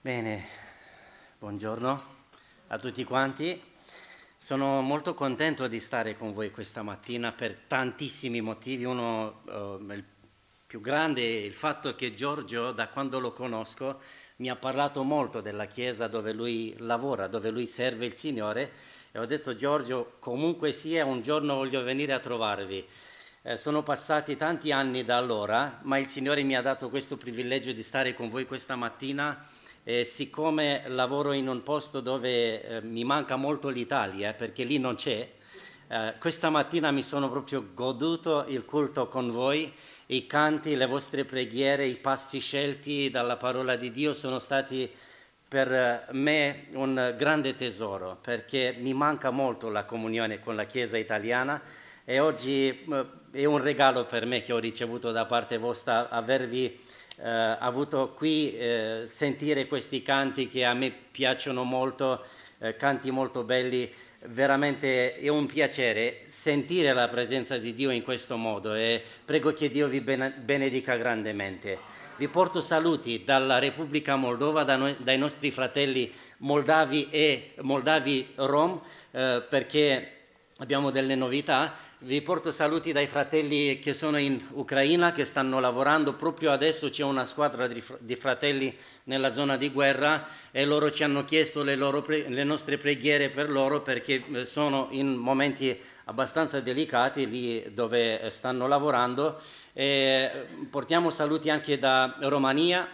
Bene, buongiorno a tutti quanti. Sono molto contento di stare con voi questa mattina per tantissimi motivi. Il più grande è il fatto che Giorgio, da quando lo conosco, mi ha parlato molto della chiesa dove lui lavora, dove lui serve il Signore, e ho detto: Giorgio, comunque sia, un giorno voglio venire a trovarvi. Sono passati tanti anni da allora, ma il Signore mi ha dato questo privilegio di stare con voi questa mattina. Siccome lavoro in un posto dove mi manca molto l'Italia, perché lì non c'è, questa mattina mi sono proprio goduto il culto con voi. I canti, le vostre preghiere, i passi scelti dalla parola di Dio sono stati per me un grande tesoro, perché mi manca molto la comunione con la Chiesa italiana, e oggi è un regalo per me che ho ricevuto da parte vostra avervi avuto qui, sentire questi canti che a me piacciono molto, canti molto belli. Veramente è un piacere sentire la presenza di Dio in questo modo, e prego che Dio vi benedica grandemente. Vi porto saluti dalla Repubblica Moldova, dai nostri fratelli moldavi e moldavi rom, perché abbiamo delle novità. Vi porto saluti dai fratelli che sono in Ucraina, che stanno lavorando. Proprio adesso c'è una squadra di fratelli nella zona di guerra, e loro ci hanno chiesto le nostre preghiere per loro, perché sono in momenti abbastanza delicati lì dove stanno lavorando. Portiamo saluti anche da Romania,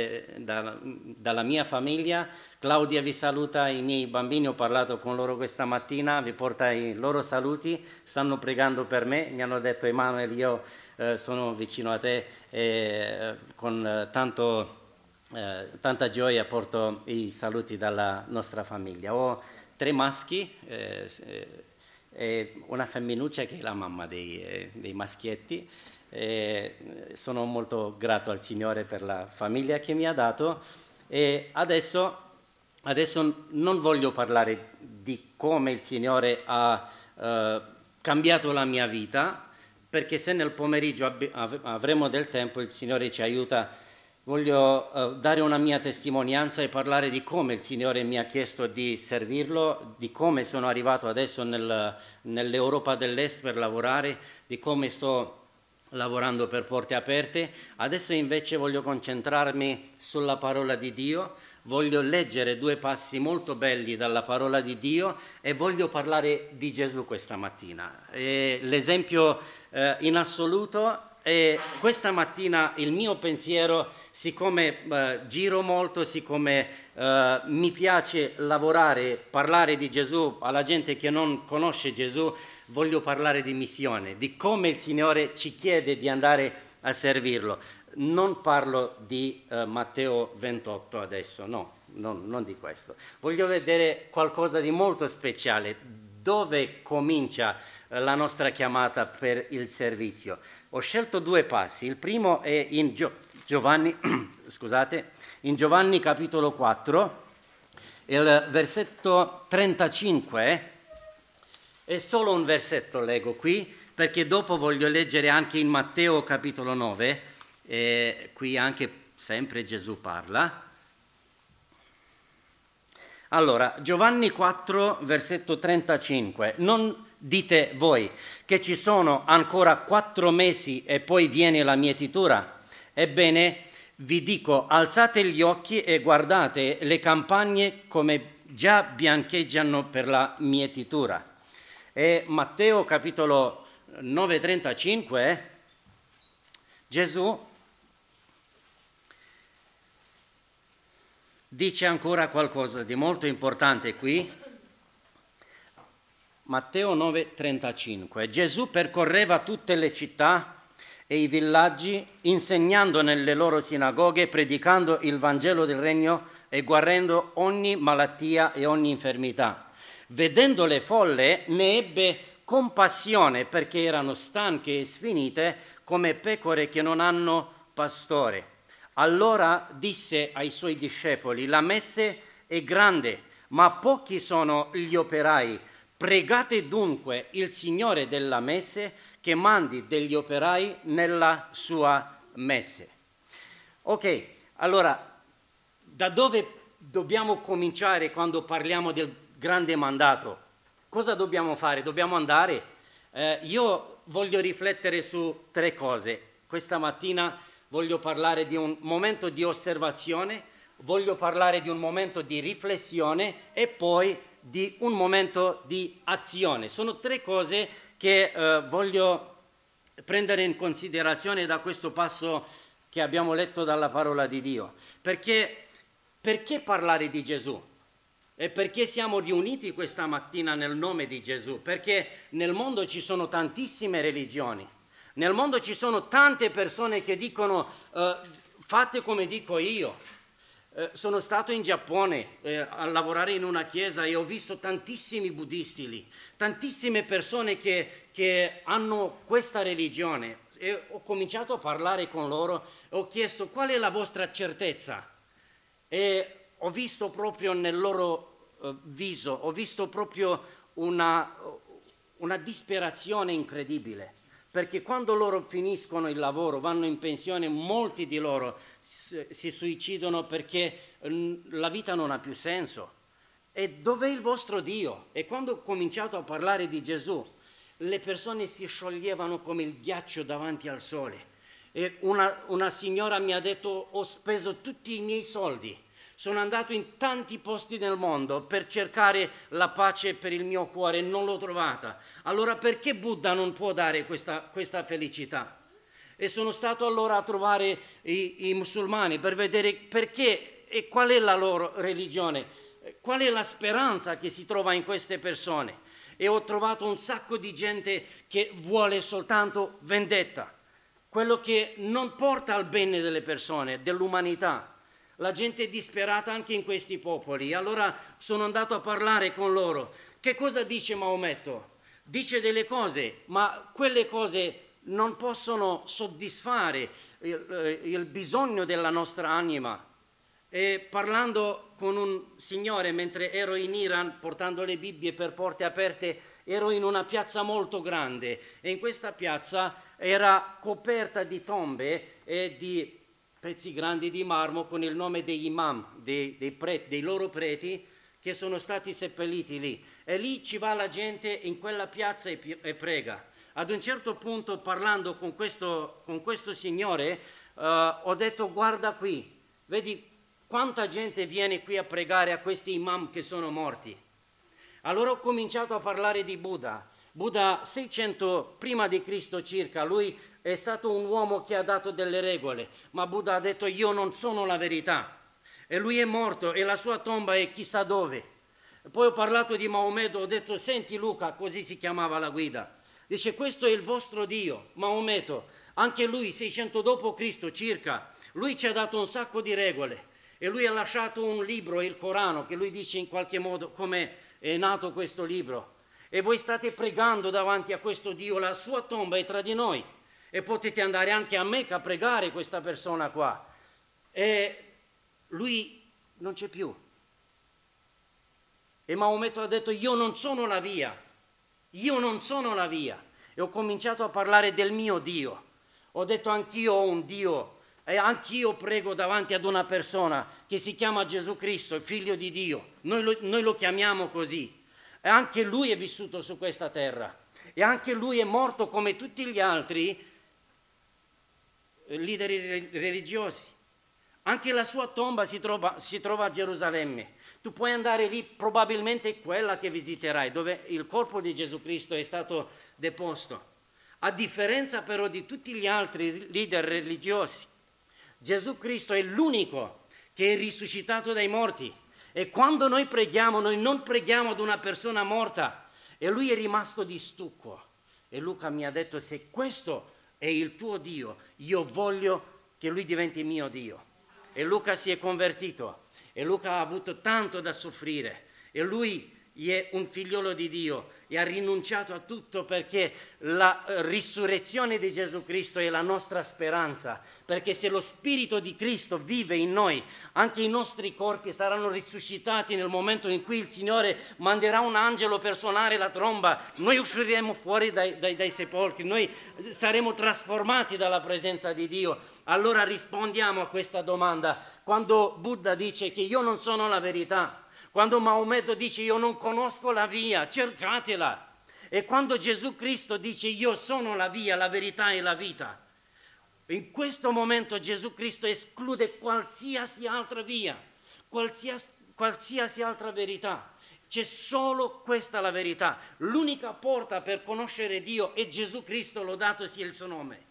dalla mia famiglia. Claudia vi saluta, i miei bambini, ho parlato con loro questa mattina, vi porta i loro saluti, stanno pregando per me, mi hanno detto: Emanuele, io sono vicino a te, e con tanta gioia porto i saluti dalla nostra famiglia. Ho 3 maschi e una femminuccia che è la mamma dei maschietti. Sono molto grato al Signore per la famiglia che mi ha dato. E adesso non voglio parlare di come il Signore ha cambiato la mia vita, perché se nel pomeriggio avremo del tempo, il Signore ci aiuta. Voglio dare una mia testimonianza e parlare di come il Signore mi ha chiesto di servirlo, di come sono arrivato adesso nell'Europa dell'Est per lavorare, di come sto lavorando per Porte Aperte. Adesso invece voglio concentrarmi sulla parola di Dio, voglio leggere 2 passi molto belli dalla parola di Dio e voglio parlare di Gesù questa mattina. L'esempio in assoluto. E questa mattina il mio pensiero, siccome giro molto, siccome mi piace lavorare, parlare di Gesù alla gente che non conosce Gesù, voglio parlare di missione, di come il Signore ci chiede di andare a servirlo. Non parlo di Matteo 28 adesso, no, non di questo. Voglio vedere qualcosa di molto speciale, dove comincia la nostra chiamata per il servizio. Ho scelto 2 passi. Il primo è in Giovanni, in Giovanni capitolo 4, il versetto 35. È solo un versetto leggo qui, perché dopo voglio leggere anche in Matteo capitolo 9, qui anche sempre Gesù parla. Allora, Giovanni 4, versetto 35. Non dite voi che ci sono ancora 4 mesi e poi viene la mietitura? Ebbene, vi dico, alzate gli occhi e guardate le campagne come già biancheggiano per la mietitura. E Matteo capitolo 9, 35, Gesù dice ancora qualcosa di molto importante qui. Matteo 9,35. Gesù percorreva tutte le città e i villaggi, insegnando nelle loro sinagoghe, predicando il Vangelo del Regno e guarendo ogni malattia e ogni infermità. Vedendo le folle, ne ebbe compassione, perché erano stanche e sfinite come pecore che non hanno pastore. Allora disse ai suoi discepoli: la messe è grande, ma pochi sono gli operai. Pregate dunque il Signore della messe che mandi degli operai nella sua messe. Ok, allora, da dove dobbiamo cominciare quando parliamo del grande mandato? Cosa dobbiamo fare? Dobbiamo andare? Io voglio riflettere su 3 cose. Questa mattina voglio parlare di un momento di osservazione, voglio parlare di un momento di riflessione e poi di un momento di azione. Sono 3 cose che voglio prendere in considerazione da questo passo che abbiamo letto dalla parola di Dio. Perché parlare di Gesù? E perché siamo riuniti questa mattina nel nome di Gesù? Perché nel mondo ci sono tantissime religioni, nel mondo ci sono tante persone che dicono fate come dico io. Sono stato in Giappone a lavorare in una chiesa e ho visto tantissimi buddisti lì, tantissime persone che hanno questa religione, e ho cominciato a parlare con loro e ho chiesto qual è la vostra certezza, e ho visto proprio nel loro viso, ho visto proprio una disperazione incredibile. Perché quando loro finiscono il lavoro, vanno in pensione, molti di loro si suicidano perché la vita non ha più senso. E dov'è il vostro Dio? E quando ho cominciato a parlare di Gesù, le persone si scioglievano come il ghiaccio davanti al sole. E una signora mi ha detto: ho speso tutti i miei soldi, sono andato in tanti posti nel mondo per cercare la pace per il mio cuore e non l'ho trovata. Allora perché Buddha non può dare questa felicità? E sono stato allora a trovare i musulmani per vedere perché e qual è la loro religione, qual è la speranza che si trova in queste persone. E ho trovato un sacco di gente che vuole soltanto vendetta, quello che non porta al bene delle persone, dell'umanità. La gente è disperata anche in questi popoli. Allora sono andato a parlare con loro. Che cosa dice Maometto? Dice delle cose, ma quelle cose non possono soddisfare il bisogno della nostra anima. E parlando con un signore mentre ero in Iran, portando le Bibbie per porte aperte, ero in una piazza molto grande e in questa piazza era coperta di tombe e di pezzi grandi di marmo con il nome degli imam, dei loro preti che sono stati seppelliti lì. E lì ci va la gente in quella piazza e prega. Ad un certo punto, parlando con questo signore, ho detto: guarda qui, vedi quanta gente viene qui a pregare a questi imam che sono morti. Allora ho cominciato a parlare di Buddha. Buddha 600 prima di Cristo circa, lui è stato un uomo che ha dato delle regole, ma Buddha ha detto: io non sono la verità. E lui è morto e la sua tomba è chissà dove. Poi ho parlato di Maometto, ho detto: senti Luca, così si chiamava la guida, dice: questo è il vostro Dio, Maometto, anche lui 600 dopo Cristo circa, lui ci ha dato un sacco di regole e lui ha lasciato un libro, il Corano, che lui dice in qualche modo come è nato questo libro. E voi state pregando davanti a questo Dio, la sua tomba è tra di noi. E potete andare anche a Mecca a pregare questa persona qua. E lui non c'è più. E Maometto ha detto: io non sono la via. Io non sono la via. E ho cominciato a parlare del mio Dio. Ho detto: anch'io ho un Dio. E anch'io prego davanti ad una persona che si chiama Gesù Cristo, il Figlio di Dio. Noi lo chiamiamo così. E anche lui è vissuto su questa terra. E anche lui è morto come tutti gli altri leader religiosi. Anche la sua tomba si trova a Gerusalemme. Tu puoi andare lì, probabilmente è quella che visiterai, dove il corpo di Gesù Cristo è stato deposto. A differenza però di tutti gli altri leader religiosi, Gesù Cristo è l'unico che è risuscitato dai morti. E quando noi preghiamo, noi non preghiamo ad una persona morta. E lui è rimasto di stucco. E Luca mi ha detto: se questo è il tuo Dio, io voglio che lui diventi mio Dio. E Luca si è convertito. E Luca ha avuto tanto da soffrire. E lui è un figliolo di Dio e ha rinunciato a tutto perché la risurrezione di Gesù Cristo è la nostra speranza, perché se lo Spirito di Cristo vive in noi, anche i nostri corpi saranno risuscitati nel momento in cui il Signore manderà un angelo per suonare la tromba, noi usciremo fuori dai sepolcri, noi saremo trasformati dalla presenza di Dio. Allora rispondiamo a questa domanda. Quando Buddha dice che io non sono la verità, quando Maometto dice io non conosco la via, cercatela. E quando Gesù Cristo dice io sono la via, la verità e la vita, in questo momento Gesù Cristo esclude qualsiasi altra via, qualsiasi altra verità. C'è solo questa la verità. L'unica porta per conoscere Dio è Gesù Cristo, lodato sia il suo nome.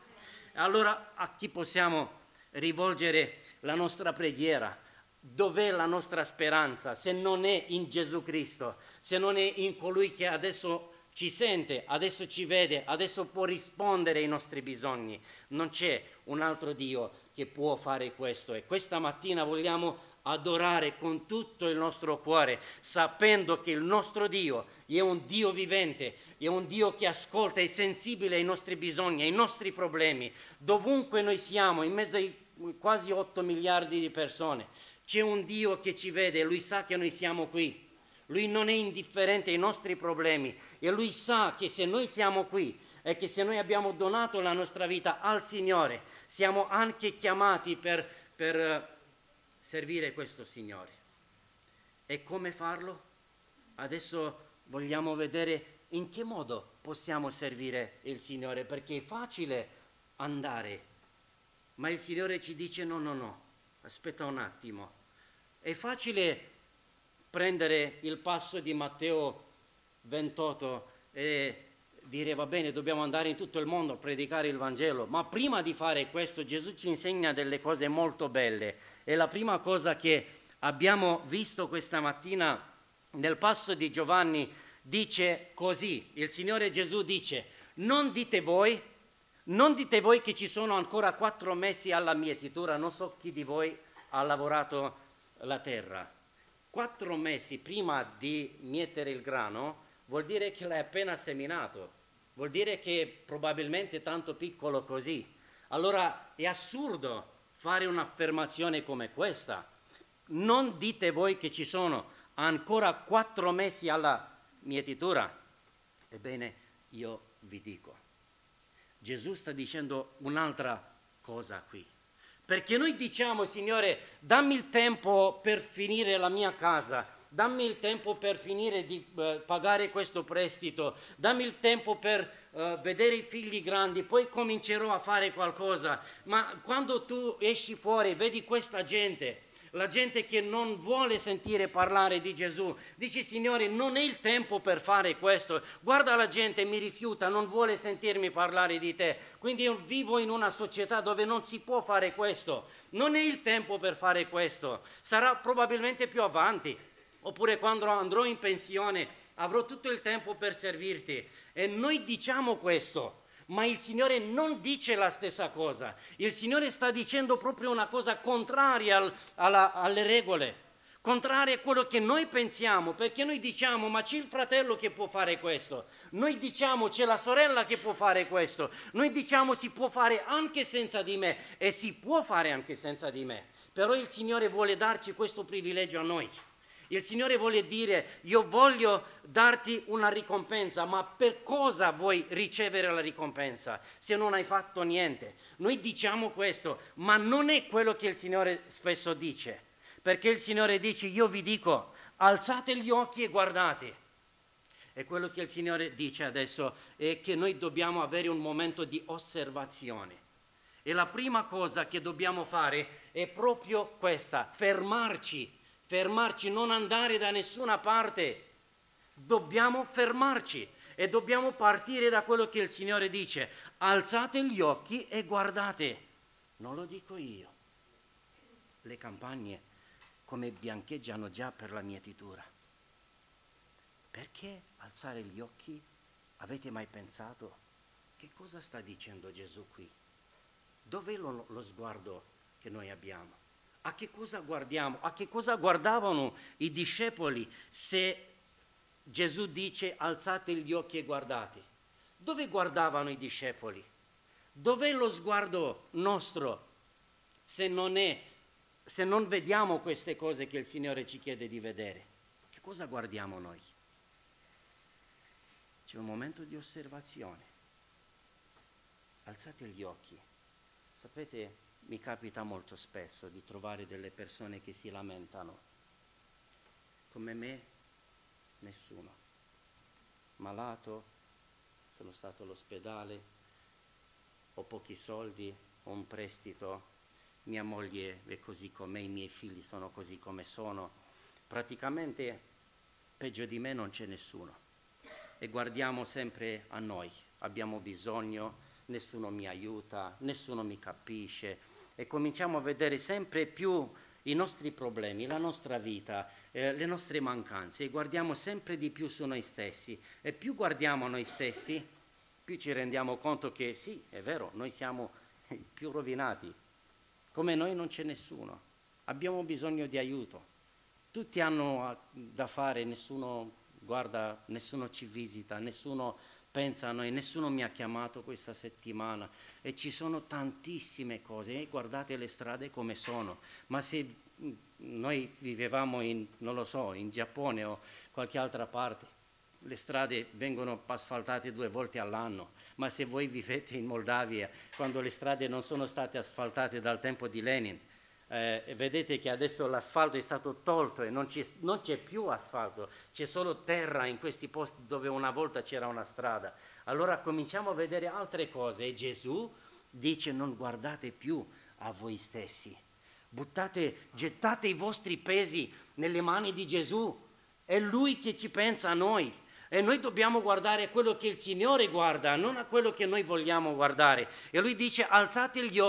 Allora a chi possiamo rivolgere la nostra preghiera? Dov'è la nostra speranza se non è in Gesù Cristo, se non è in colui che adesso ci sente, adesso ci vede, adesso può rispondere ai nostri bisogni? Non c'è un altro Dio che può fare questo e questa mattina vogliamo adorare con tutto il nostro cuore, sapendo che il nostro Dio è un Dio vivente, è un Dio che ascolta, è sensibile ai nostri bisogni, ai nostri problemi. Dovunque noi siamo, in mezzo ai quasi 8 miliardi di persone, c'è un Dio che ci vede, Lui sa che noi siamo qui. Lui non è indifferente ai nostri problemi e Lui sa che se noi siamo qui e che se noi abbiamo donato la nostra vita al Signore, siamo anche chiamati per servire questo Signore. E come farlo? Adesso vogliamo vedere in che modo possiamo servire il Signore, perché è facile andare, ma il Signore ci dice no, aspetta un attimo. È facile prendere il passo di Matteo 28 e dire va bene, dobbiamo andare in tutto il mondo a predicare il Vangelo, ma prima di fare questo Gesù ci insegna delle cose molto belle e la prima cosa che abbiamo visto questa mattina nel passo di Giovanni dice così, il Signore Gesù dice non dite voi che ci sono ancora 4 mesi alla mietitura, non so chi di voi ha lavorato la terra. 4 mesi prima di mietere il grano vuol dire che l'hai appena seminato, vuol dire che è probabilmente tanto piccolo così. Allora è assurdo fare un'affermazione come questa. Non dite voi che ci sono ancora 4 mesi alla mietitura. Ebbene, io vi dico, Gesù sta dicendo un'altra cosa qui. Perché noi diciamo, Signore, dammi il tempo per finire la mia casa, dammi il tempo per finire di pagare questo prestito, dammi il tempo per vedere i figli grandi, poi comincerò a fare qualcosa. Ma quando tu esci fuori, vedi questa gente, la gente che non vuole sentire parlare di Gesù, dice Signore non è il tempo per fare questo, guarda la gente mi rifiuta, non vuole sentirmi parlare di te, quindi io vivo in una società dove non si può fare questo, non è il tempo per fare questo, sarà probabilmente più avanti, oppure quando andrò in pensione avrò tutto il tempo per servirti e noi diciamo questo. Ma il Signore non dice la stessa cosa, il Signore sta dicendo proprio una cosa contraria alle regole, contraria a quello che noi pensiamo, perché noi diciamo ma c'è il fratello che può fare questo, noi diciamo c'è la sorella che può fare questo, noi diciamo si può fare anche senza di me e si può fare anche senza di me, però il Signore vuole darci questo privilegio a noi. Il Signore vuole dire, io voglio darti una ricompensa, ma per cosa vuoi ricevere la ricompensa se non hai fatto niente? Noi diciamo questo, ma non è quello che il Signore spesso dice, perché il Signore dice, io vi dico, alzate gli occhi e guardate. E quello che il Signore dice adesso è che noi dobbiamo avere un momento di osservazione. E la prima cosa che dobbiamo fare è proprio questa, fermarci, non andare da nessuna parte, dobbiamo fermarci e dobbiamo partire da quello che il Signore dice, alzate gli occhi e guardate, non lo dico io, le campagne come biancheggiano già per la mietitura, perché alzare gli occhi? Avete mai pensato che cosa sta dicendo Gesù qui? Dov'è lo sguardo che noi abbiamo? A che cosa guardiamo? A che cosa guardavano i discepoli se Gesù dice alzate gli occhi e guardate. Dove guardavano i discepoli? Dov'è lo sguardo nostro se non vediamo queste cose che il Signore ci chiede di vedere? Che cosa guardiamo noi? C'è un momento di osservazione. Alzate gli occhi. Sapete, mi capita molto spesso di trovare delle persone che si lamentano. Come me, nessuno. Malato, sono stato all'ospedale, ho pochi soldi, ho un prestito, mia moglie è così com'è, i miei figli sono così come sono. Praticamente peggio di me non c'è nessuno. E guardiamo sempre a noi, abbiamo bisogno, nessuno mi aiuta, nessuno mi capisce e cominciamo a vedere sempre più i nostri problemi, la nostra vita, le nostre mancanze e guardiamo sempre di più su noi stessi e più guardiamo noi stessi, più ci rendiamo conto che sì, è vero, noi siamo i più rovinati, come noi non c'è nessuno, abbiamo bisogno di aiuto, tutti hanno da fare, nessuno guarda, nessuno ci visita, nessuno pensa a noi, nessuno mi ha chiamato questa settimana e ci sono tantissime cose, e guardate le strade come sono, ma se noi vivevamo non lo so, in Giappone o qualche altra parte, le strade vengono asfaltate 2 volte all'anno, ma se voi vivete in Moldavia, quando le strade non sono state asfaltate dal tempo di Lenin, vedete che adesso l'asfalto è stato tolto e non c'è più asfalto, c'è solo terra in questi posti dove una volta c'era una strada. Allora cominciamo a vedere altre cose e Gesù dice non guardate più a voi stessi, gettate i vostri pesi nelle mani di Gesù, è Lui che ci pensa a noi e noi dobbiamo guardare quello che il Signore guarda, non a quello che noi vogliamo guardare. E Lui dice alzate gli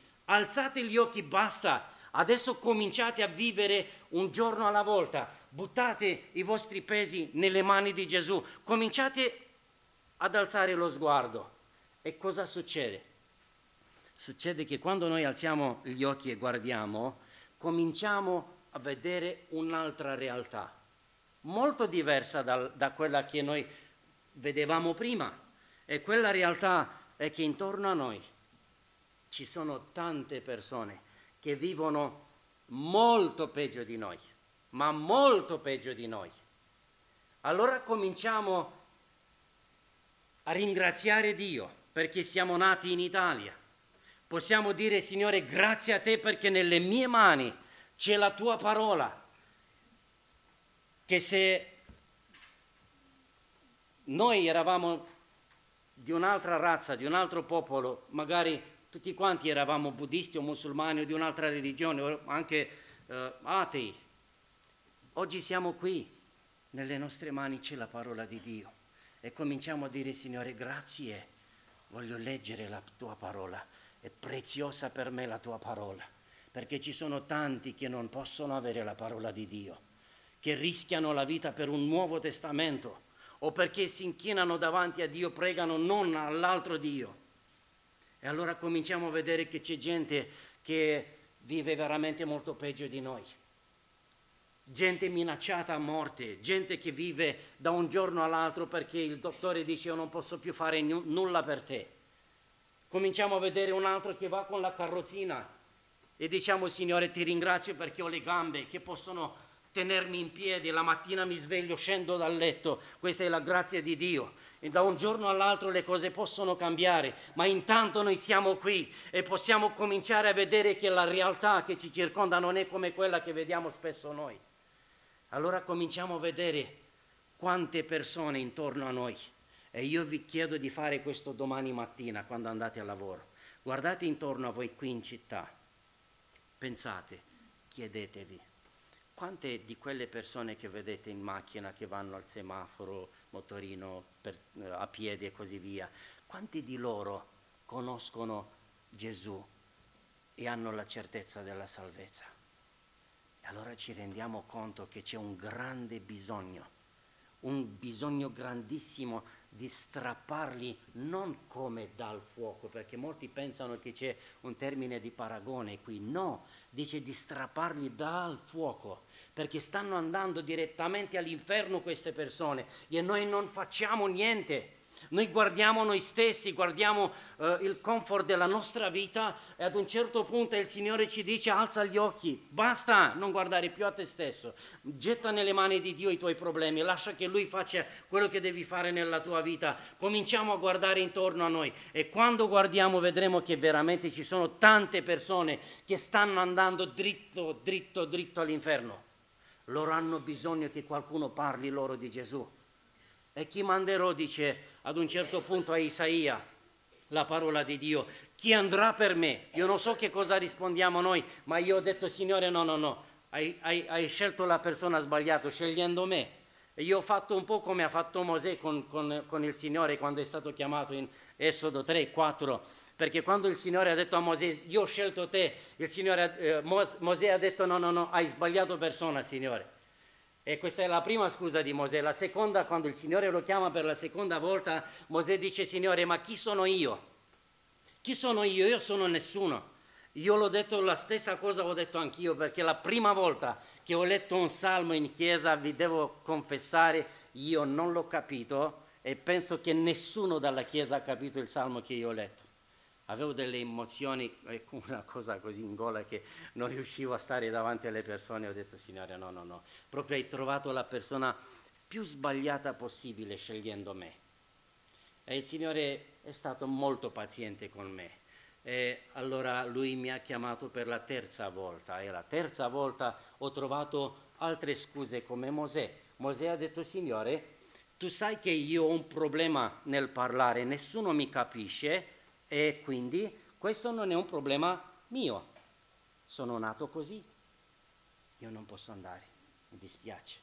occhi, basta, adesso cominciate a vivere un giorno alla volta, buttate i vostri pesi nelle mani di Gesù, cominciate ad alzare lo sguardo. E cosa succede? Succede che quando noi alziamo gli occhi e guardiamo, cominciamo a vedere un'altra realtà, molto diversa da quella che noi vedevamo prima. E quella realtà è che intorno a noi ci sono tante persone che vivono molto peggio di noi, ma molto peggio di noi. Allora cominciamo a ringraziare Dio perché siamo nati in Italia. Possiamo dire, Signore, grazie a te perché nelle mie mani c'è la tua parola, che se noi eravamo di un'altra razza, di un altro popolo, magari tutti quanti eravamo buddisti o musulmani o di un'altra religione, o anche atei. Oggi siamo qui, nelle nostre mani c'è la parola di Dio e cominciamo a dire Signore grazie, voglio leggere la tua parola, è preziosa per me la tua parola, perché ci sono tanti che non possono avere la parola di Dio, che rischiano la vita per un nuovo testamento o perché si inchinano davanti a Dio, pregano non all'altro Dio. E allora cominciamo a vedere che c'è gente che vive veramente molto peggio di noi. Gente minacciata a morte, gente che vive da un giorno all'altro perché il dottore dice io non posso più fare nulla per te. Cominciamo a vedere un altro che va con la carrozzina e diciamo Signore ti ringrazio perché ho le gambe che possono tenermi in piedi, la mattina mi sveglio, scendo dal letto, questa è la grazia di Dio. E da un giorno all'altro le cose possono cambiare, ma intanto noi siamo qui e possiamo cominciare a vedere che la realtà che ci circonda non è come quella che vediamo spesso noi. Allora cominciamo a vedere quante persone intorno a noi. E io vi chiedo di fare questo domani mattina quando andate al lavoro. Guardate intorno a voi qui in città, pensate, chiedetevi. Quante di quelle persone che vedete in macchina che vanno al semaforo, motorino, a piedi e così via, quanti di loro conoscono Gesù e hanno la certezza della salvezza? E allora ci rendiamo conto che c'è un grande bisogno, un bisogno grandissimo di strapparli non come dal fuoco, perché molti pensano che c'è un termine di paragone qui, no, dice di strapparli dal fuoco, perché stanno andando direttamente all'inferno queste persone e noi non facciamo niente. Noi guardiamo noi stessi, guardiamo il comfort della nostra vita e ad un certo punto il Signore ci dice alza gli occhi, basta non guardare più a te stesso, getta nelle mani di Dio i tuoi problemi, lascia che Lui faccia quello che devi fare nella tua vita, cominciamo a guardare intorno a noi e quando guardiamo vedremo che veramente ci sono tante persone che stanno andando dritto all'inferno, loro hanno bisogno che qualcuno parli loro di Gesù. E chi manderò, dice ad un certo punto a Isaia, la parola di Dio, chi andrà per me? Io non so che cosa rispondiamo noi, ma io ho detto Signore no, hai scelto la persona sbagliata scegliendo me. E io ho fatto un po' come ha fatto Mosè con il Signore quando è stato chiamato in Esodo 3, 4, perché quando il Signore ha detto a Mosè, io ho scelto te, il Signore, Mosè ha detto no, hai sbagliato persona, Signore. E questa è la prima scusa di Mosè. La seconda, quando il Signore lo chiama per la seconda volta, Mosè dice, Signore, ma chi sono io? Chi sono io? Io sono nessuno. Io l'ho detto, la stessa cosa ho detto anch'io, perché la prima volta che ho letto un salmo in chiesa, vi devo confessare, io non l'ho capito e penso che nessuno dalla chiesa ha capito il salmo che io ho letto. Avevo delle emozioni, una cosa così in gola che non riuscivo a stare davanti alle persone. Ho detto, Signore, no, proprio hai trovato la persona più sbagliata possibile scegliendo me. E il Signore è stato molto paziente con me. E allora Lui mi ha chiamato per la terza volta e la terza volta ho trovato altre scuse come Mosè. Mosè ha detto, Signore, tu sai che io ho un problema nel parlare, nessuno mi capisce. E quindi questo non è un problema mio, sono nato così, io non posso andare, mi dispiace.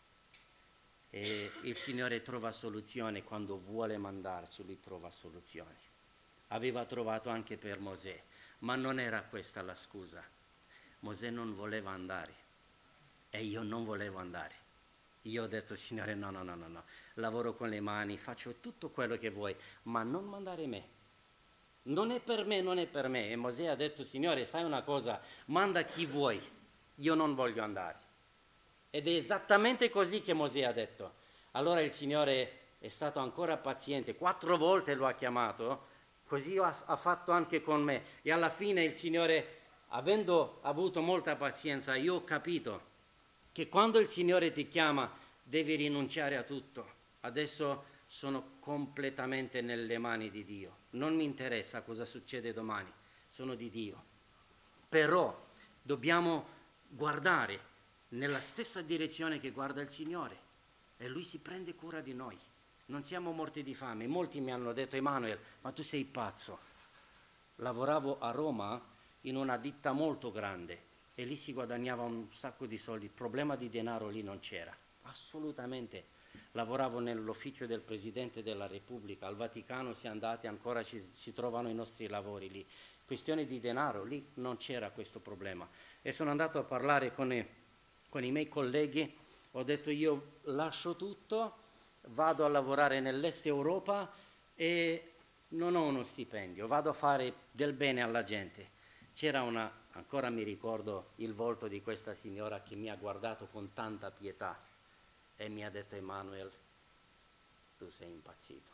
E il Signore trova soluzione quando vuole mandarci, Lui trova soluzioni. Aveva trovato anche per Mosè, ma non era questa la scusa. Mosè non voleva andare e io non volevo andare. Io ho detto, Signore, no, lavoro con le mani, faccio tutto quello che vuoi, ma non mandare me. Non è per me. E Mosè ha detto, Signore, sai una cosa, manda chi vuoi, io non voglio andare. Ed è esattamente così che Mosè ha detto. Allora il Signore è stato ancora paziente, 4 volte lo ha chiamato, così ha fatto anche con me. E alla fine il Signore, avendo avuto molta pazienza, io ho capito che quando il Signore ti chiama devi rinunciare a tutto. Adesso sono completamente nelle mani di Dio. Non mi interessa cosa succede domani, sono di Dio. Però dobbiamo guardare nella stessa direzione che guarda il Signore e Lui si prende cura di noi. Non siamo morti di fame. Molti mi hanno detto, Emanuele, ma tu sei pazzo. Lavoravo a Roma in una ditta molto grande e lì si guadagnava un sacco di soldi. Il problema di denaro lì non c'era, assolutamente. Lavoravo nell'ufficio del Presidente della Repubblica, al Vaticano si è andati, ancora si trovano i nostri lavori lì. Questione di denaro, lì non c'era questo problema. E sono andato a parlare con i miei colleghi, ho detto io lascio tutto, vado a lavorare nell'est Europa e non ho uno stipendio, vado a fare del bene alla gente. C'era ancora mi ricordo il volto di questa signora che mi ha guardato con tanta pietà. E mi ha detto, Emanuele, tu sei impazzito.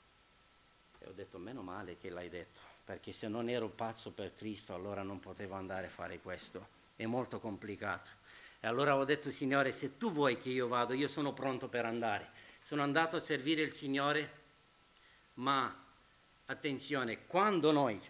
E ho detto, meno male che l'hai detto, perché se non ero pazzo per Cristo allora non potevo andare a fare questo. È molto complicato. E allora ho detto, Signore, se tu vuoi che io vado, io sono pronto per andare. Sono andato a servire il Signore, ma attenzione, quando noi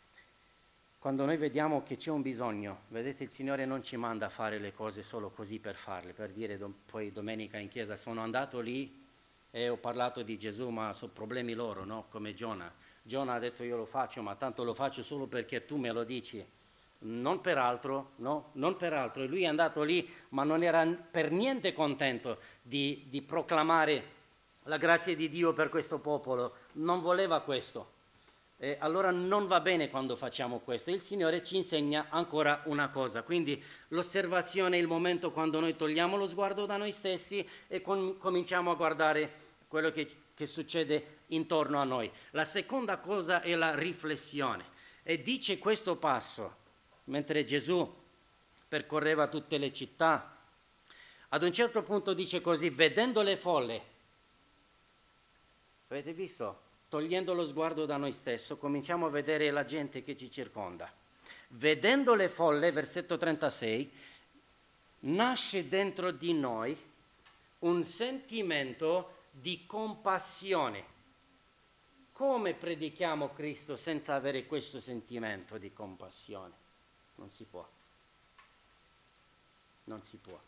vediamo che c'è un bisogno, vedete, il Signore non ci manda a fare le cose solo così per farle, per dire poi domenica in chiesa sono andato lì e ho parlato di Gesù, ma sono problemi loro, no? Come Giona. Giona ha detto io lo faccio, ma tanto lo faccio solo perché tu me lo dici, non per altro, no? Non per altro. E lui è andato lì, ma non era per niente contento di proclamare la grazia di Dio per questo popolo, non voleva questo. Allora non va bene quando facciamo questo. Il Signore ci insegna ancora una cosa, quindi l'osservazione è il momento quando noi togliamo lo sguardo da noi stessi e cominciamo a guardare quello che che succede intorno a noi. La seconda cosa è la riflessione. E dice questo passo, mentre Gesù percorreva tutte le città, ad un certo punto dice così: vedendo le folle, avete visto? Togliendo lo sguardo da noi stesso, cominciamo a vedere la gente che ci circonda. Vedendo le folle, versetto 36, nasce dentro di noi un sentimento di compassione. Come predichiamo Cristo senza avere questo sentimento di compassione? Non si può. Non si può.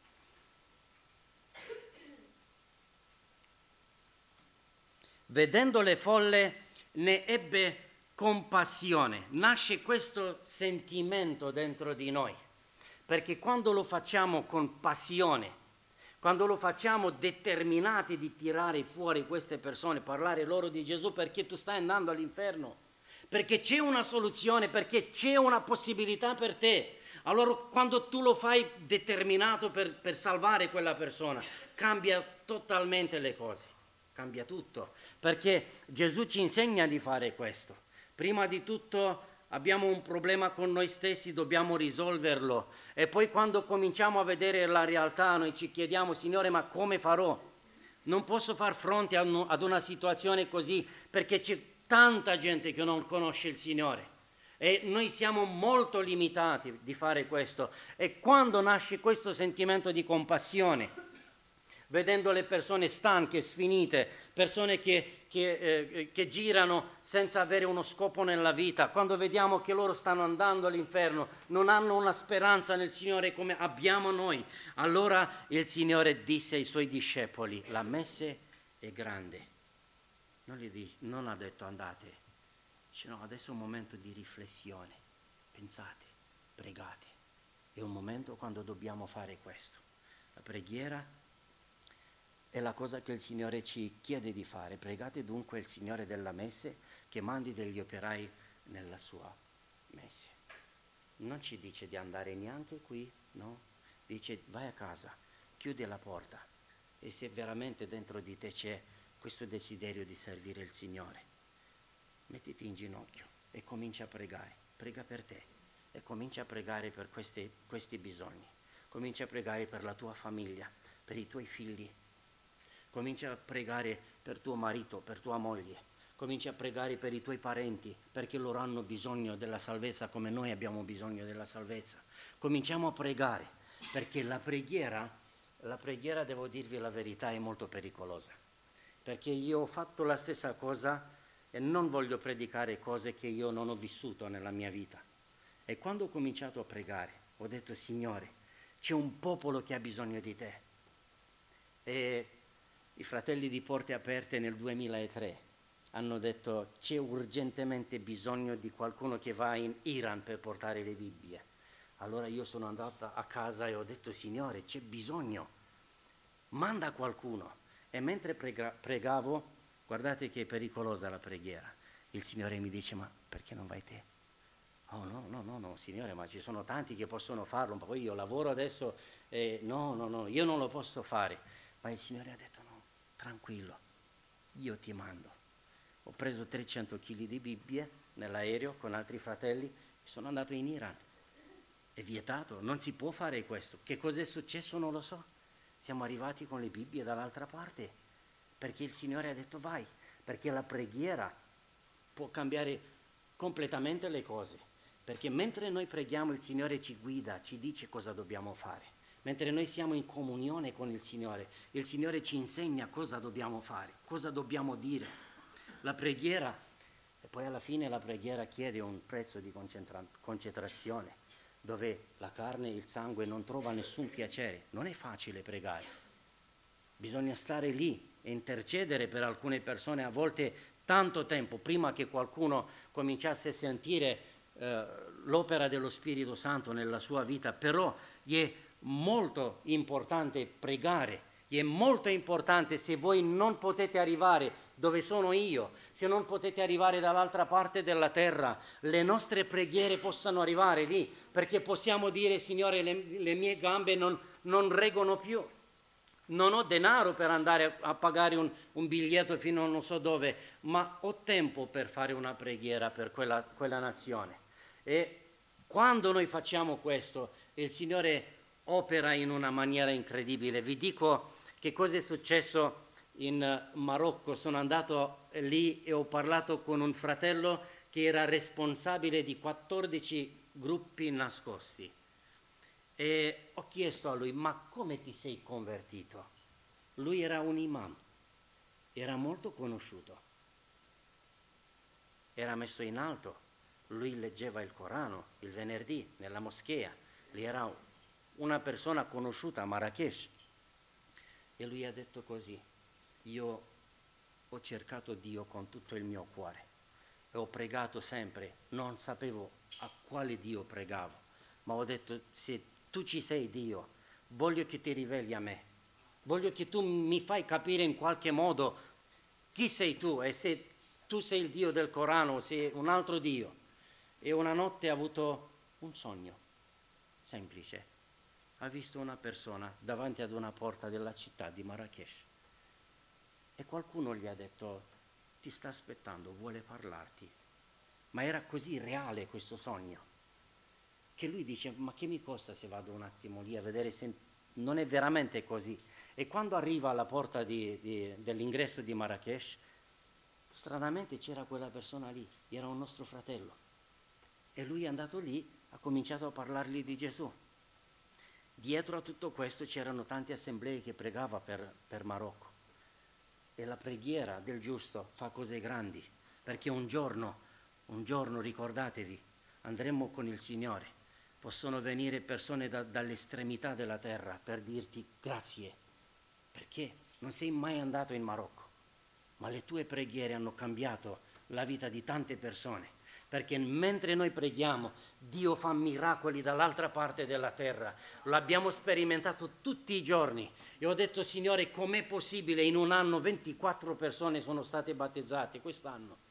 Vedendo le folle ne ebbe compassione. Nasce questo sentimento dentro di noi, perché quando lo facciamo con passione, quando lo facciamo determinati di tirare fuori queste persone, parlare loro di Gesù, perché tu stai andando all'inferno, perché c'è una soluzione, perché c'è una possibilità per te. Allora quando tu lo fai determinato per salvare quella persona, cambia totalmente le cose, cambia tutto, perché Gesù ci insegna di fare questo. Prima di tutto abbiamo un problema con noi stessi, dobbiamo risolverlo, e poi quando cominciamo a vedere la realtà noi ci chiediamo: Signore, ma come farò? Non posso far fronte ad una situazione così, perché c'è tanta gente che non conosce il Signore e noi siamo molto limitati di fare questo. E quando nasce questo sentimento di compassione, vedendo le persone stanche, sfinite, persone che girano senza avere uno scopo nella vita, quando vediamo che loro stanno andando all'inferno, non hanno una speranza nel Signore come abbiamo noi, allora il Signore disse ai Suoi discepoli: la messe è grande. Non ha detto andate, dice no, adesso è un momento di riflessione, pensate, pregate, è un momento quando dobbiamo fare questo. La preghiera è la cosa che il Signore ci chiede di fare. Pregate dunque il Signore della messe che mandi degli operai nella sua messe. Non ci dice di andare neanche qui, no? Dice vai a casa, chiudi la porta, e se veramente dentro di te c'è questo desiderio di servire il Signore, mettiti in ginocchio e comincia a pregare. Prega per te e comincia a pregare per questi bisogni. Comincia a pregare per la tua famiglia, per i tuoi figli. Comincia a pregare per tuo marito, per tua moglie. Comincia a pregare per i tuoi parenti, perché loro hanno bisogno della salvezza come noi abbiamo bisogno della salvezza. Cominciamo a pregare, perché la preghiera, devo dirvi la verità, è molto pericolosa. Perché io ho fatto la stessa cosa e non voglio predicare cose che io non ho vissuto nella mia vita. E quando ho cominciato a pregare, ho detto: Signore, c'è un popolo che ha bisogno di te. E i fratelli di Porte Aperte nel 2003 hanno detto: c'è urgentemente bisogno di qualcuno che va in Iran per portare le Bibbie. Allora io sono andata a casa e ho detto: Signore, c'è bisogno, manda qualcuno. E mentre pregavo, guardate che è pericolosa la preghiera, il Signore mi dice: ma perché non vai te? Oh no, Signore, ma ci sono tanti che possono farlo, poi io lavoro adesso, no, io non lo posso fare. Ma il Signore ha detto: no, tranquillo, io ti mando. Ho preso 300 kg di Bibbie nell'aereo con altri fratelli e sono andato in Iran. È vietato, non si può fare questo. Che cosa è successo non lo so. Siamo arrivati con le Bibbie dall'altra parte, perché il Signore ha detto vai, perché la preghiera può cambiare completamente le cose, perché mentre noi preghiamo il Signore ci guida, ci dice cosa dobbiamo fare. Mentre noi siamo in comunione con il Signore ci insegna cosa dobbiamo fare, cosa dobbiamo dire. La preghiera, e poi alla fine la preghiera chiede un prezzo di concentrazione, dove la carne e il sangue non trova nessun piacere. Non è facile pregare, bisogna stare lì e intercedere per alcune persone, a volte tanto tempo prima che qualcuno cominciasse a sentire l'opera dello Spirito Santo nella sua vita. Però è molto importante pregare, è molto importante. Se voi non potete arrivare dove sono io, se non potete arrivare dall'altra parte della terra, le nostre preghiere possano arrivare lì, perché possiamo dire: Signore, le mie gambe non reggono più. non ho denaro per andare a pagare un biglietto fino a non so dove, ma ho tempo per fare una preghiera per quella nazione. E quando noi facciamo questo, il Signore opera in una maniera incredibile. Vi dico che cosa è successo in Marocco. Sono andato lì e ho parlato con un fratello che era responsabile di 14 gruppi nascosti. E ho chiesto a lui, ma come ti sei convertito? Lui era un imam, era molto conosciuto, era messo in alto, lui leggeva il Corano il venerdì nella moschea, lui era una persona conosciuta a Marrakesh. E lui ha detto così: io ho cercato Dio con tutto il mio cuore e ho pregato sempre, non sapevo a quale Dio pregavo, ma ho detto, se tu ci sei Dio, voglio che ti riveli a me, voglio che tu mi fai capire in qualche modo chi sei tu e se tu sei il Dio del Corano o sei un altro Dio. E una notte ha avuto un sogno semplice, ha visto una persona davanti ad una porta della città di Marrakesh e qualcuno gli ha detto, ti sta aspettando, vuole parlarti. Ma era così reale questo sogno che lui dice, ma che mi costa se vado un attimo lì a vedere se non è veramente così. E quando arriva alla porta dell'ingresso di Marrakesh, stranamente c'era quella persona lì, era un nostro fratello. E lui è andato lì, ha cominciato a parlargli di Gesù. Dietro a tutto questo c'erano tante assemblee che pregava per Marocco. E la preghiera del giusto fa cose grandi, perché un giorno, ricordatevi, andremo con il Signore. Possono venire persone dall'estremità della terra per dirti grazie, perché non sei mai andato in Marocco, ma le tue preghiere hanno cambiato la vita di tante persone, perché mentre noi preghiamo, Dio fa miracoli dall'altra parte della terra. L'abbiamo sperimentato tutti i giorni. E ho detto, Signore, com'è possibile in un anno 24 persone sono state battezzate quest'anno?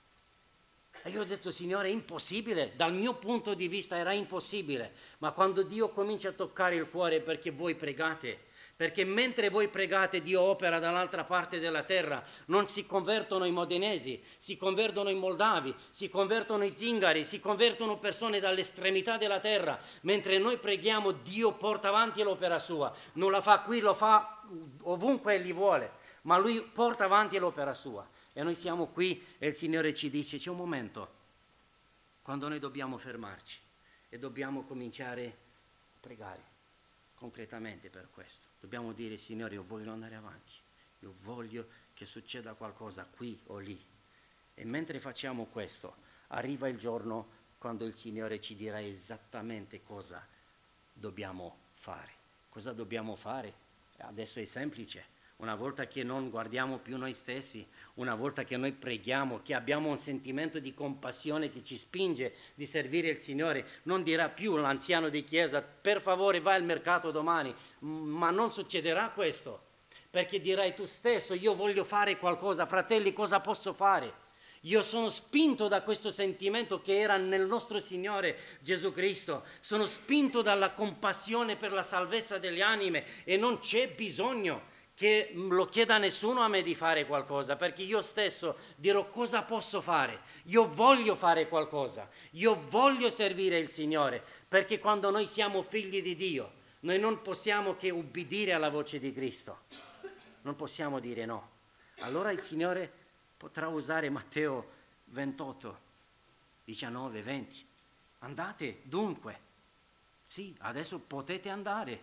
E io ho detto, Signore, è impossibile, dal mio punto di vista era impossibile, ma quando Dio comincia a toccare il cuore perché voi pregate, perché mentre voi pregate Dio opera dall'altra parte della terra, non si convertono i modenesi, si convertono i moldavi, si convertono i zingari, si convertono persone dall'estremità della terra, mentre noi preghiamo Dio porta avanti l'opera sua, non la fa qui, lo fa ovunque Egli vuole, ma Lui porta avanti l'opera sua. E noi siamo qui e il Signore ci dice, c'è un momento quando noi dobbiamo fermarci e dobbiamo cominciare a pregare concretamente per questo. Dobbiamo dire, Signore, io voglio andare avanti, io voglio che succeda qualcosa qui o lì. E mentre facciamo questo, arriva il giorno quando il Signore ci dirà esattamente cosa dobbiamo fare. Cosa dobbiamo fare? Adesso è semplice. Una volta che non guardiamo più noi stessi, una volta che noi preghiamo, che abbiamo un sentimento di compassione che ci spinge di servire il Signore, non dirà più l'anziano di chiesa, per favore vai al mercato domani, ma non succederà questo, perché dirai tu stesso, io voglio fare qualcosa, fratelli, cosa posso fare? Io sono spinto da questo sentimento che era nel nostro Signore Gesù Cristo, sono spinto dalla compassione per la salvezza delle anime e non c'è bisogno che lo chieda nessuno a me di fare qualcosa, perché io stesso dirò cosa posso fare, io voglio fare qualcosa, io voglio servire il Signore, perché quando noi siamo figli di Dio, noi non possiamo che ubbidire alla voce di Cristo, non possiamo dire no. Allora il Signore potrà usare Matteo 28, 19, 20, andate dunque, sì, adesso potete andare,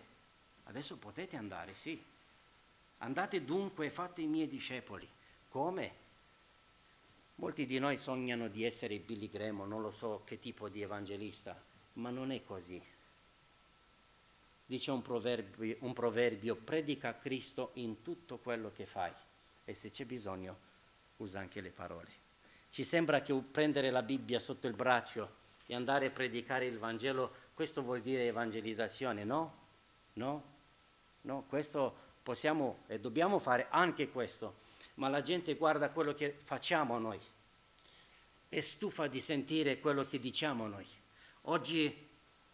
sì. Andate dunque e fate i miei discepoli. Come? Molti di noi sognano di essere Billy Graham, non lo so che tipo di evangelista, ma non è così. Dice un proverbio, predica Cristo in tutto quello che fai e se c'è bisogno usa anche le parole. Ci sembra che prendere la Bibbia sotto il braccio e andare a predicare il Vangelo, questo vuol dire evangelizzazione, no? No, questo possiamo e dobbiamo fare anche questo, ma la gente guarda quello che facciamo noi, è stufa di sentire quello che diciamo noi. Oggi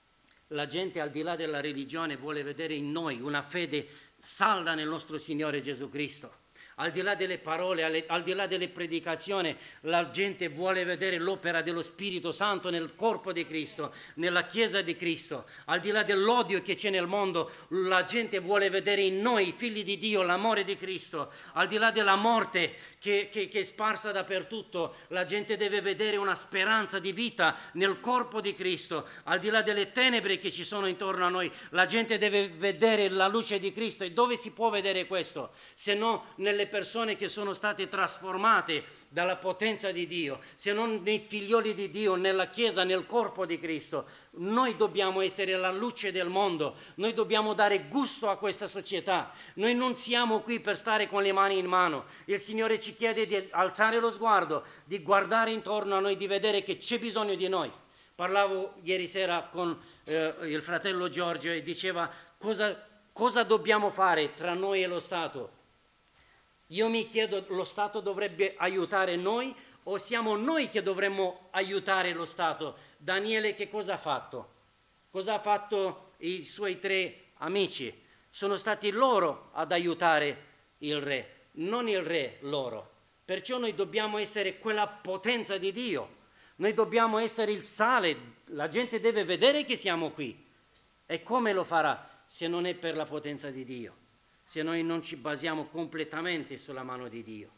La gente al di là della religione vuole vedere in noi una fede salda nel nostro Signore Gesù Cristo. Al di là delle parole, al di là delle predicazioni, la gente vuole vedere l'opera dello Spirito Santo nel corpo di Cristo, nella Chiesa di Cristo. Al di là dell'odio che c'è nel mondo, la gente vuole vedere in noi, figli di Dio, l'amore di Cristo. Al di là della morte che è sparsa dappertutto, la gente deve vedere una speranza di vita nel corpo di Cristo. Al di là delle tenebre che ci sono intorno a noi, la gente deve vedere la luce di Cristo. E dove si può vedere questo? Se no nelle persone che sono state trasformate dalla potenza di Dio, se non nei figlioli di Dio, nella Chiesa, nel corpo di Cristo. Noi dobbiamo essere la luce del mondo, noi dobbiamo dare gusto a questa società. Noi non siamo qui per stare con le mani in mano. Il Signore ci chiede di alzare lo sguardo, di guardare intorno a noi, di vedere che c'è bisogno di noi. Parlavo ieri sera con il fratello Giorgio e diceva cosa dobbiamo fare tra noi e lo Stato. Io mi chiedo, lo Stato dovrebbe aiutare noi o siamo noi che dovremmo aiutare lo Stato? Daniele che cosa ha fatto? Cosa ha fatto i suoi 3 amici? Sono stati loro ad aiutare il re, non il re loro. Perciò noi dobbiamo essere quella potenza di Dio. Noi dobbiamo essere il sale. La gente deve vedere che siamo qui. E come lo farà se non è per la potenza di Dio? Se noi non ci basiamo completamente sulla mano di Dio.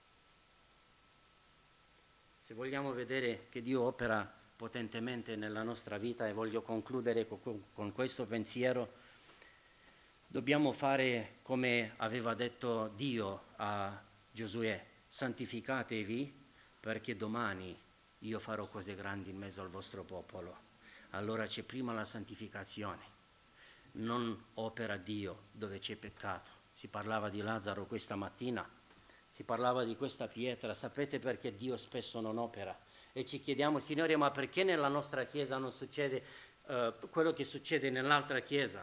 Se vogliamo vedere che Dio opera potentemente nella nostra vita, e voglio concludere con questo pensiero, dobbiamo fare come aveva detto Dio a Giosuè: santificatevi perché domani io farò cose grandi in mezzo al vostro popolo. Allora c'è prima la santificazione. Non opera Dio dove c'è peccato. Si parlava di Lazzaro questa mattina, si parlava di questa pietra. Sapete perché Dio spesso non opera? E ci chiediamo: Signore, ma perché nella nostra Chiesa non succede quello che succede nell'altra Chiesa?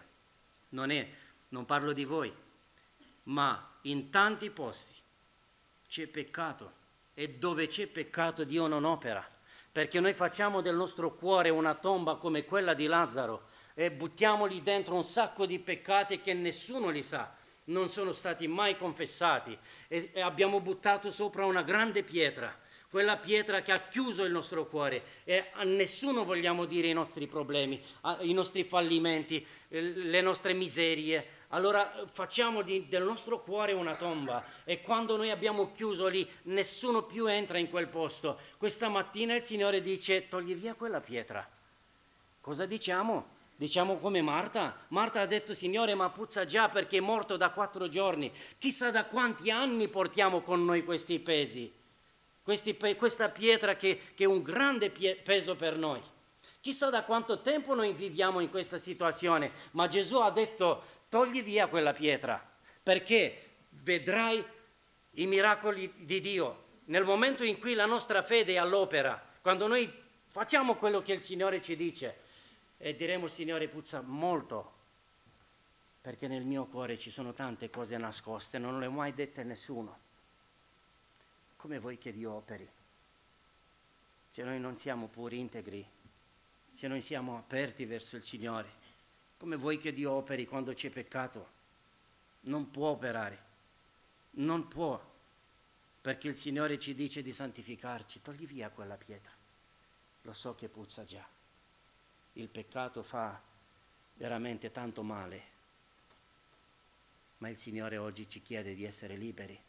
Non parlo di voi, ma in tanti posti c'è peccato, e dove c'è peccato Dio non opera, perché noi facciamo del nostro cuore una tomba come quella di Lazzaro e buttiamo lì dentro un sacco di peccati che nessuno li sa, non sono stati mai confessati, e abbiamo buttato sopra una grande pietra, quella pietra che ha chiuso il nostro cuore, e a nessuno vogliamo dire i nostri problemi, i nostri fallimenti, le nostre miserie. Allora facciamo del nostro cuore una tomba, e quando noi abbiamo chiuso lì nessuno più entra in quel posto. Questa mattina il Signore dice: togli via quella pietra. Cosa diciamo? Diciamo come Marta. Marta ha detto: Signore, ma puzza già perché è morto da 4 giorni. Chissà da quanti anni portiamo con noi questi pesi, questa pietra che è un grande peso per noi. Chissà da quanto tempo noi viviamo in questa situazione, ma Gesù ha detto: togli via quella pietra, perché vedrai i miracoli di Dio. Nel momento in cui la nostra fede è all'opera, quando noi facciamo quello che il Signore ci dice, e diremo: Signore, puzza molto, perché nel mio cuore ci sono tante cose nascoste, non le ho mai dette a nessuno. Come vuoi che Dio operi? Se noi non siamo puri, integri, se noi siamo aperti verso il Signore, come vuoi che Dio operi quando c'è peccato? Non può operare, non può, perché il Signore ci dice di santificarci. Togli via quella pietra, lo so che puzza già. Il peccato fa veramente tanto male, ma il Signore oggi ci chiede di essere liberi,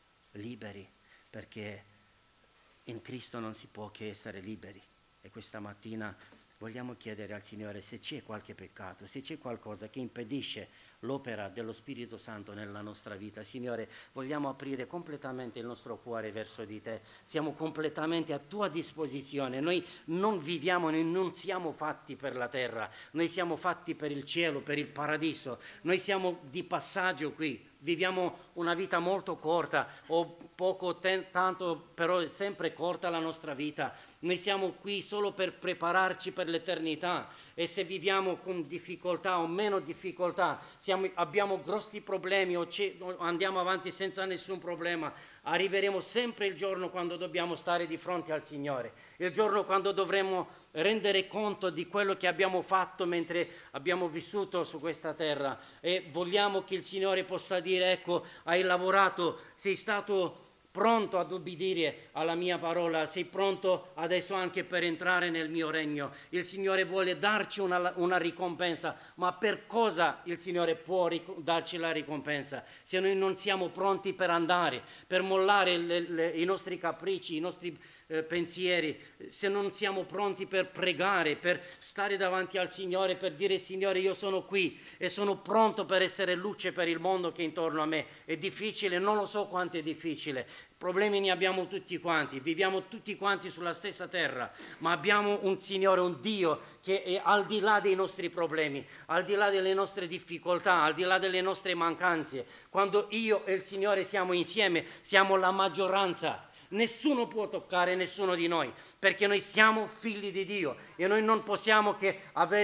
perché in Cristo non si può che essere liberi. E questa mattina vogliamo chiedere al Signore se c'è qualche peccato, se c'è qualcosa che impedisce l'opera dello Spirito Santo nella nostra vita. Signore, vogliamo aprire completamente il nostro cuore verso di Te, siamo completamente a Tua disposizione. Noi non viviamo, noi non siamo fatti per la terra, noi siamo fatti per il cielo, per il paradiso. Noi siamo di passaggio qui, viviamo una vita molto corta, o poco, tanto, però è sempre corta la nostra vita. Noi siamo qui solo per prepararci per l'eternità, e se viviamo con difficoltà o meno difficoltà, abbiamo grossi problemi o andiamo avanti senza nessun problema, arriveremo sempre il giorno quando dobbiamo stare di fronte al Signore, il giorno quando dovremo rendere conto di quello che abbiamo fatto mentre abbiamo vissuto su questa terra, e vogliamo che il Signore possa dire: ecco, hai lavorato, sei stato pronto ad obbedire alla mia parola, sei pronto adesso anche per entrare nel mio regno. Il Signore vuole darci una ricompensa, ma per cosa il Signore può darci la ricompensa se noi non siamo pronti per andare, per mollare i nostri capricci, i nostri pensieri, se non siamo pronti per pregare, per stare davanti al Signore, per dire: Signore, io sono qui e sono pronto per essere luce per il mondo che è intorno a me. È difficile, non lo so quanto è difficile, problemi ne abbiamo tutti quanti, viviamo tutti quanti sulla stessa terra, ma abbiamo un Signore, un Dio che è al di là dei nostri problemi, al di là delle nostre difficoltà, al di là delle nostre mancanze. Quando io e il Signore siamo insieme, siamo la maggioranza. Nessuno può toccare nessuno di noi, perché noi siamo figli di Dio e noi non possiamo che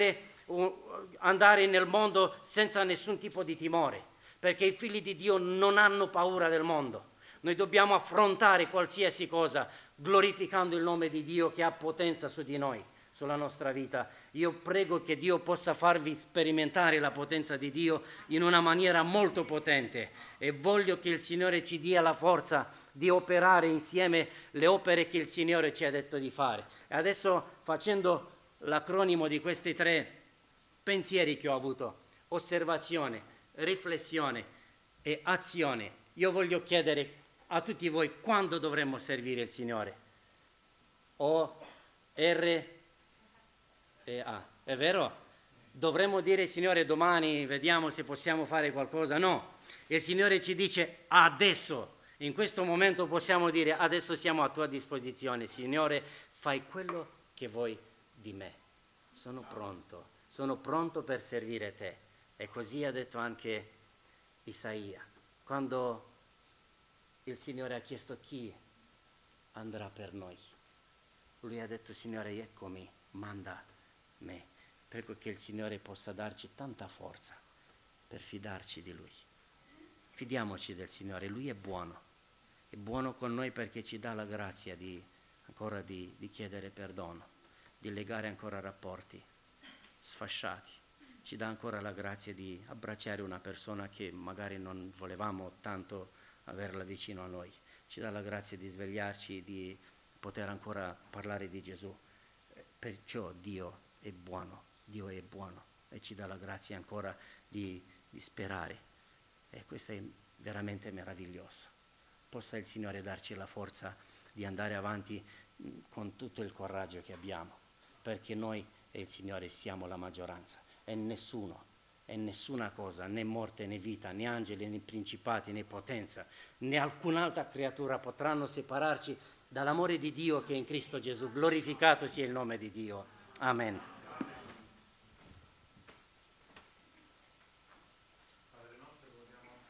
andare nel mondo senza nessun tipo di timore, perché i figli di Dio non hanno paura del mondo. Noi dobbiamo affrontare qualsiasi cosa glorificando il nome di Dio che ha potenza su di noi, sulla nostra vita. Io prego che Dio possa farvi sperimentare la potenza di Dio in una maniera molto potente, e voglio che il Signore ci dia la forza di operare insieme le opere che il Signore ci ha detto di fare. E adesso, facendo l'acronimo di questi 3 pensieri che ho avuto: osservazione, riflessione e azione, io voglio chiedere a tutti voi: quando dovremmo servire il Signore? O, R e A, è vero? Dovremmo dire: Signore, domani vediamo se possiamo fare qualcosa? No, il Signore ci dice adesso. In questo momento possiamo dire: adesso siamo a tua disposizione, Signore, fai quello che vuoi di me. Sono pronto per servire te. E così ha detto anche Isaia, quando il Signore ha chiesto: chi andrà per noi? Lui ha detto: Signore, eccomi, manda me. Prego che il Signore possa darci tanta forza per fidarci di Lui. Fidiamoci del Signore, Lui è buono con noi, perché ci dà la grazia di chiedere perdono, di legare ancora rapporti sfasciati, ci dà ancora la grazia di abbracciare una persona che magari non volevamo tanto averla vicino a noi, ci dà la grazia di svegliarci, di poter ancora parlare di Gesù. Perciò Dio è buono e ci dà la grazia ancora di sperare, e questo è veramente meraviglioso. Possa il Signore darci la forza di andare avanti con tutto il coraggio che abbiamo, perché noi e il Signore siamo la maggioranza, e nessuna cosa, né morte né vita, né angeli né principati né potenza, né alcun'altra creatura potranno separarci dall'amore di Dio che è in Cristo Gesù. Glorificato sia il nome di Dio. Amen.